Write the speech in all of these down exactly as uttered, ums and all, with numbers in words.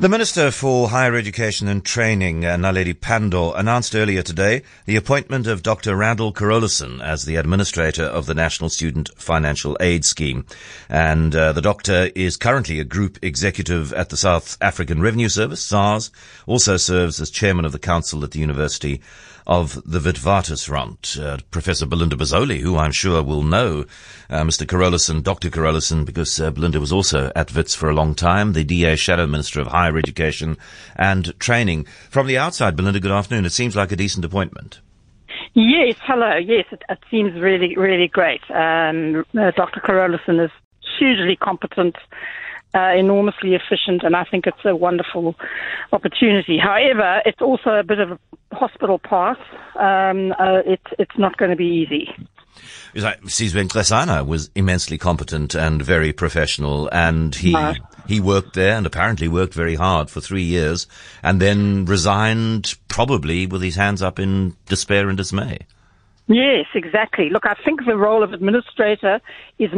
The Minister for Higher Education and Training, uh, Naledi Pandor, announced earlier today the appointment of Doctor Randall Carolison as the administrator of the National Student Financial Aid Scheme. And uh, the doctor is currently a group executive at the South African Revenue Service, SARS, also serves as chairman of the council at the University of the Witwatersrand. Uh, Professor Belinda Bozzoli, who I'm sure will know uh, Mister Carolison, Doctor Carolison, because uh, Belinda was also at Wits for a long time, the D A Shadow Minister of Higher Education and Training. From the outside, Belinda, good afternoon. It seems like a decent appointment. Yes, hello. Yes, it, it seems really, really great. Um, uh, Doctor Carolison is hugely competent, Uh, enormously efficient, and I think it's a wonderful opportunity. However, it's also a bit of a hospital path. Um, uh, it's it's not going to be easy. Sizwe Nxesana was immensely competent and very professional, and he No. he worked there and apparently worked very hard for three years, and then resigned probably with his hands up in despair and dismay. Yes, exactly. Look, I think the role of administrator is.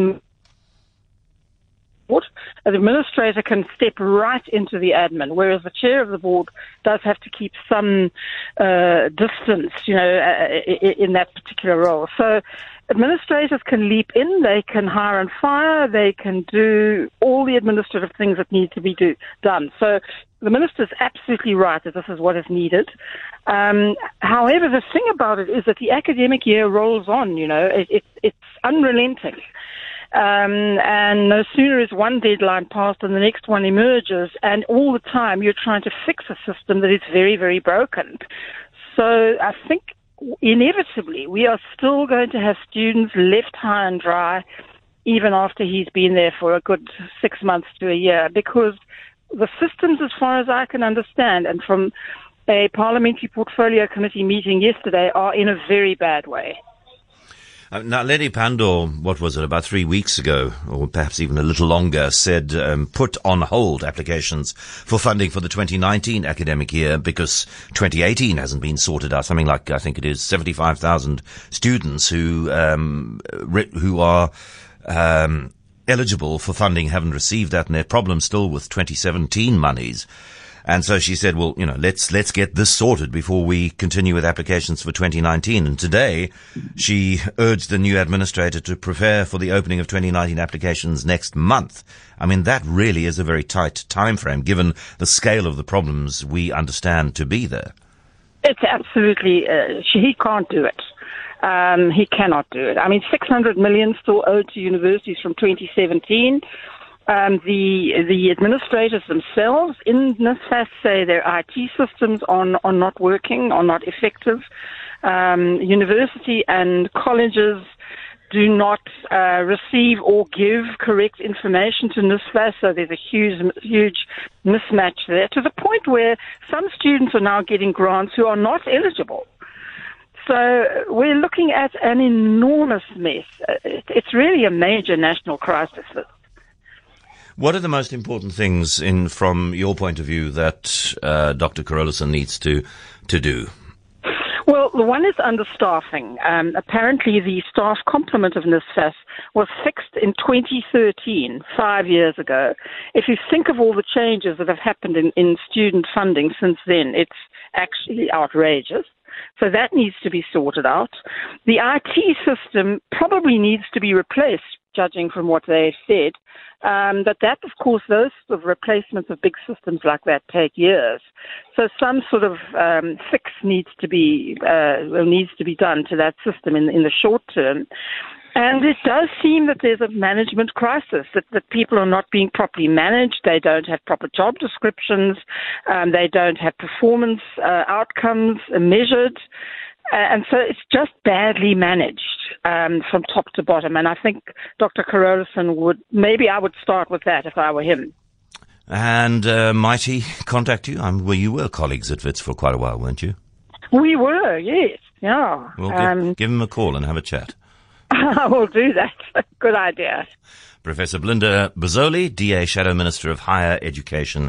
An administrator can step right into the admin, whereas the chair of the board does have to keep some uh, distance, you know, uh, in that particular role. So administrators can leap in, they can hire and fire, they can do all the administrative things that need to be do, done. So the minister's absolutely right that this is what is needed. Um, however, the thing about it is that the academic year rolls on, you know, it, it, it's unrelenting. Um, and no sooner is one deadline passed than the next one emerges, and all the time you're trying to fix a system that is very, very broken. So I think inevitably we are still going to have students left high and dry even after he's been there for a good six months to a year, because the systems, as far as I can understand, and from a parliamentary portfolio committee meeting yesterday, are in a very bad way. Uh, Naledi Pandor, what was it, about three weeks ago, or perhaps even a little longer, said um, put on hold applications for funding for the twenty nineteen academic year because twenty eighteen hasn't been sorted out. Something like, I think it is seventy-five thousand students who um, re- who are um, eligible for funding haven't received that, and there are problems still with twenty seventeen monies. And so she said, well, you know, let's, let's get this sorted before we continue with applications for twenty nineteen. And today she urged the new administrator to prepare for the opening of twenty nineteen applications next month. I mean, that really is a very tight time frame given the scale of the problems we understand to be there. It's absolutely, uh, he can't do it. Um, he cannot do it. I mean, six hundred million still owed to universities from twenty seventeen. Um, the the administrators themselves in NSFAS say their I T systems are, are not working, are not effective. Um, university and colleges do not uh, receive or give correct information to NSFAS, so there's a huge, huge mismatch there, to the point where some students are now getting grants who are not eligible. So we're looking at an enormous mess. It's really a major national crisis. What are the most important things, in from your point of view, that uh, Doctor Carolison needs to to do? Well, the one is understaffing. Um, apparently, the staff complement of NSFAS was fixed in twenty thirteen, five years ago. If you think of all the changes that have happened in, in student funding since then, it's actually outrageous. So that needs to be sorted out. The I T system probably needs to be replaced, judging from what they've said. Um, but that, of course, those sort of replacements of big systems like that take years. So some sort of um, fix needs to be uh, needs to be done to that system in, in the short term. And it does seem that there's a management crisis, that, that people are not being properly managed. They don't have proper job descriptions. Um, they don't have performance uh, outcomes measured. Uh, and so it's just badly managed um, from top to bottom. And I think Doctor Carolison would, maybe I would start with that if I were him. And uh, might he contact you? Um, well, you were colleagues at Wits for quite a while, weren't you? We were, yes. Yeah. Well, give, um, give him a call and have a chat. I will do that. Good idea. Professor Belinda Bozzoli, D A Shadow Minister of Higher Education